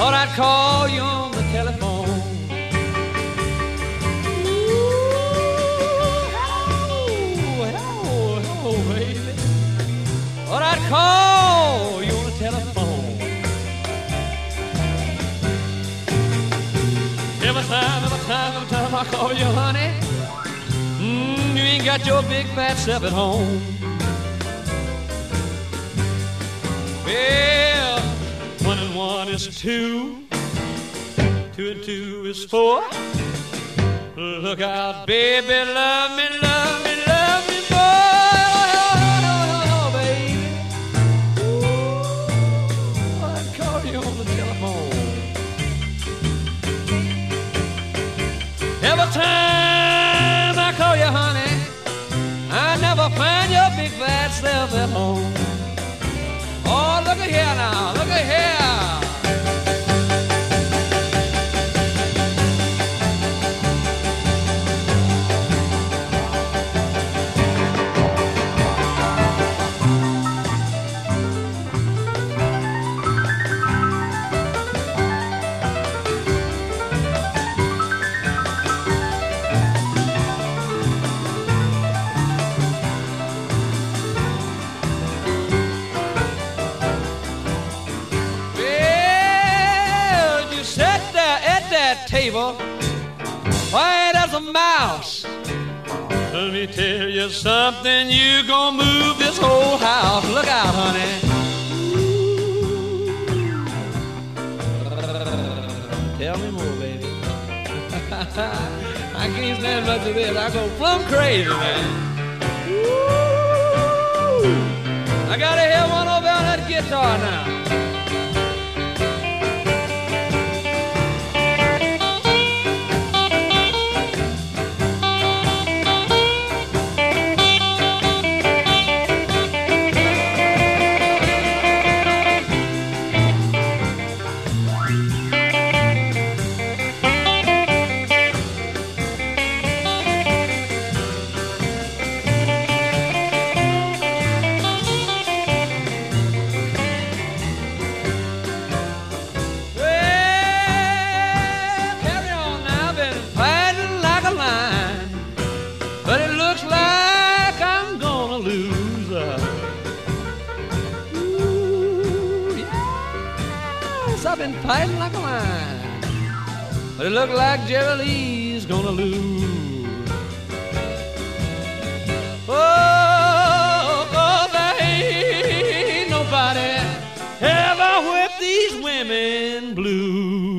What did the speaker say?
thought I'd call you on the telephone. Hello, baby. Thought I'd call you on the telephone. Every time I call you, honey, you ain't got your big fat self at home. Well, 1 and 1 is 2, 2 and 2 is 4. Look out, baby, love me, love me, love me, boy, baby. Ooh, I'd call you on the telephone. Every time I call you, honey, I never find your big fat self at home. Oh, look at here now, look at here. Table, white as a mouse. Let me tell you something, you gonna move this whole house. Look out, honey. Tell me more, baby. I can't stand much of this. I go plumb crazy, man. Woo! I gotta hear one over on that guitar now. I've been fighting like a lion, but it look like Jerry Lee's gonna lose. Oh, there ain't nobody ever whipped these women blue.